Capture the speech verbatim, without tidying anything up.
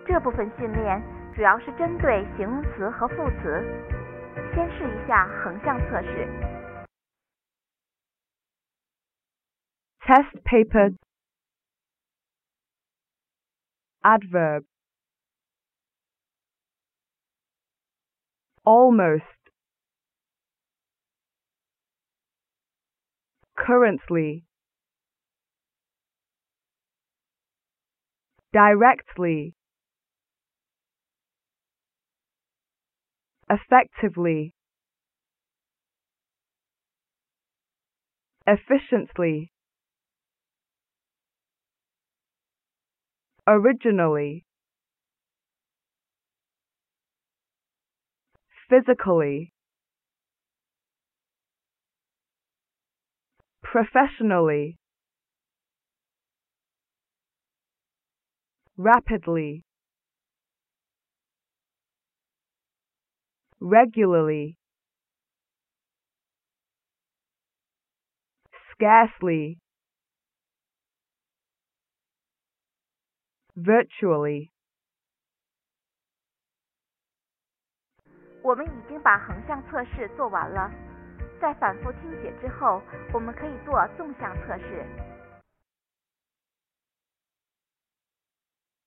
这部分训练主要是针对形容词和副词。先试一下横向测试。 Test paper. Adverb. Almost. Currently. Directly. Effectively. Efficiently. Originally. Physically. Professionally. Rapidly. Regularly. Scarcely. Virtually. 我们已经把横向测试做完了，在反复听写之后，我们可以做纵向测试。